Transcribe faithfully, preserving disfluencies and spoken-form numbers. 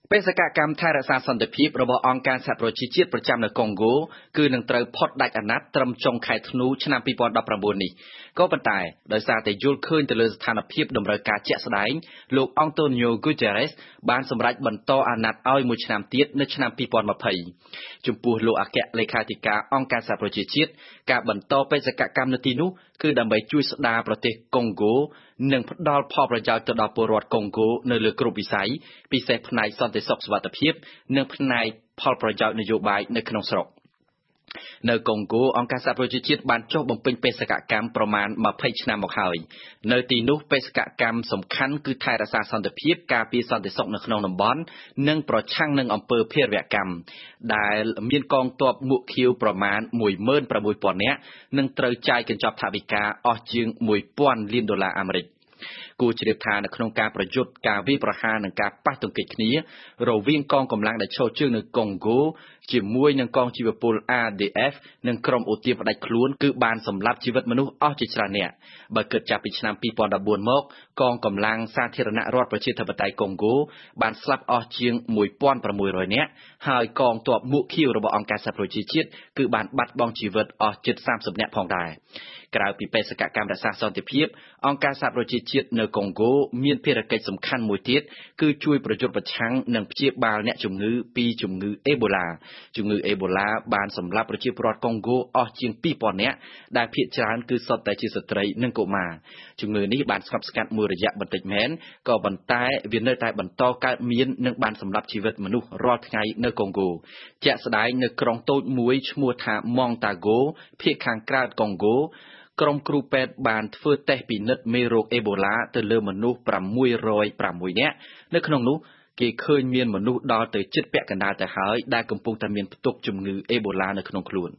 បេសកកម្មថែរក្សាសន្តិភាពរបស់អង្គការសហប្រជាជាតិប្រចាំនៅកុងហ្គោគឺនឹងត្រូវផុតដាច់អាណត្តិត្រឹមចុងខែធ្នូឆ្នាំពីរពាន់ដប់ប្រាំបួននេះក៏ប៉ុន្តែដោយសារតែយល់ឃើញទៅលើស្ថានភាពតម្រូវការជាក់ស្ដែងលោកអង់តូនីយ៉ូ ហ្គូតេរ៉េសបានសម្រេចបន្តអាណត្តិឲ្យមួយឆ្នាំទៀតនៅឆ្នាំពីរពាន់ម្ភៃចំពោះលោកអគ្គលេខាធិការអង្គការសហប្រជាជាតិការបន្តបេសកកម្មនៅទីនោះគឺដើម្បីជួយស្ដារប្រទេសកុងហ្គោនិងផ្ដល់ផលប្រយោជន៍ទៅដល់ពលរដ្ឋកុងហ្គោនៅលើគ្រប់វិស័យពិសេសផ្នែកសន្តិសុខសុវត្ថិភាពនិងផ្នែកផលប្រយោជន៍នយោបាយនៅក្នុងស្រុកនៅកុងហ្គោអង្គការសហប្រជាជាតិបានចុះបំពេញបេសកកម្មប្រមាណម្ភៃឆ្នាំមកហើយនៅទីនោះបេសកកម្មសំខាន់គឺថែរក្សាសន្តិភាពការពារសន្តិសុខនៅក្នុងតំបន់និងប្រឆាំងនឹងអំពើភេរវកម្មដែលមានកងទ័ពមួកខៀវប្រមាណមួយម៉ឺនប្រាំមួយពាន់នាក់និងត្រូវចាយកញ្ចប់ថវិកាអស់ជាងមួយពាន់លានដុល្លារអាមេរិកគួរជ្រាបថានៅក្នុងការប្រយុទ្ធការវាយប្រហារនិងការប៉ះទង្គិចគ្នារវាងកងកម្លាំងដែលឈរជើងនៅកុងហ្គោជាមួយនឹងកងជីវពល អារ ឌី អេហ្វ និងក្រុមអូទាផ្ដាច់ខ្លួនគឺបានសម្លាប់ជីវិតមនុស្សអស់ជាច្រើននាក់បើគិតចាប់ពីឆ្នាំពីរពាន់ដប់បួនមកកងកម្លាំងសាធារណរដ្ឋប្រជាធិបតេយ្យកុងហ្គោបានស្លាប់អស់ជាងមួយពាន់ប្រាំមួយរយនាក់ហើយកងទ័ពមួកខៀវរបស់អង្គការសហប្រជាជាតិគឺបានបាត់បង់ជីវិតអស់ជិតសាមសិបនាក់ផងដែរក្រៅពីបេសកកម្មរក្សាសន្តិភាពអង្គការសហប្រជាជាតិនៅកុងហ្គោមានភារកិច្ចសំខាន់មួយទៀតគឺជួយប្រយុទ្ធប្រឆាំងនិងព្យាបាលអ្នកជំងឺពីជំងឺអេបូឡាជំងឺអេបូឡាបានសម្លាប់ប្រជាពលរដ្ឋកុងហ្គោអស់ជាងពីរពាន់នាក់ដែលភាគច្រើនគឺសុទ្ធតែជាស្ត្រីនិងកុមារជំងឺនេះបានស្ងប់ស្ងាត់មួយរយៈបន្តិចមែនក៏ប៉ុន្តែវានៅតែបន្តកើតមាននិងបានសម្លាប់ជីវិតមនុស្សរាល់ថ្ងៃនៅកុងហ្គោជាក់ស្ដែងនៅក្រុងតូចមួយឈ្មោះថាម៉ង់តាហ្គោភាគខាងក្រៅកុងហ្គោក្រុមគ្រូពេទ្យបានធ្វើតេស្តពិនិត្យមេរោគអេបូឡាទៅលើមនុស្សប្រាំមួយរយប្រាំមួយនាក់នៅក្នុងនោះគេឃើញមានមនុស្សដល់ទៅជិតពាក់កណ្ដាលទៅហើយដែលកំពុងតែមានផ្ទុកជំងឺអេបូឡានៅក្នុងខ្លួន